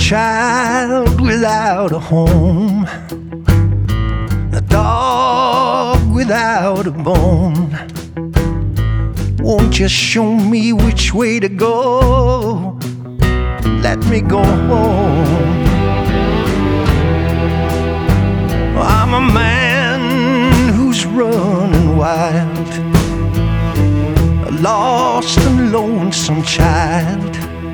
child without a home, a dog without a bone. Won't you show me which way to go? Let me go home. I'm a man who's running wild, a lost and lonesome child.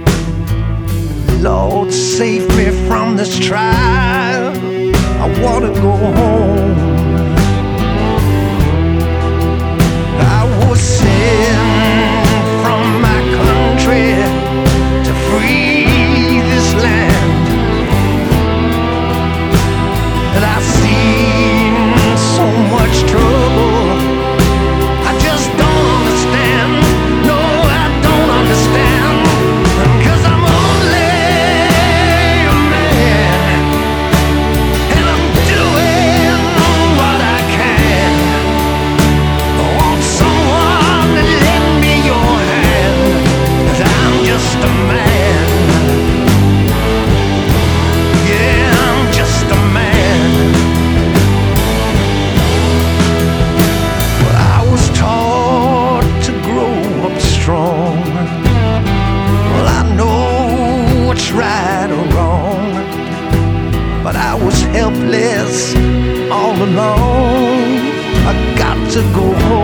Lord, save me from this trial. I wanna go home. I was sent from my country to free this land, and I've seen so much trouble. I just don't understand. No, I don't understand. 'Cause I'm only a man, and I'm doing what I can. I want someone to lend me your hand, 'cause I'm just a man. Yeah, I'm just a man. Well, I was taught to grow up strong. Well, I know what's right or wrong, but I was helpless all along. I got to go home.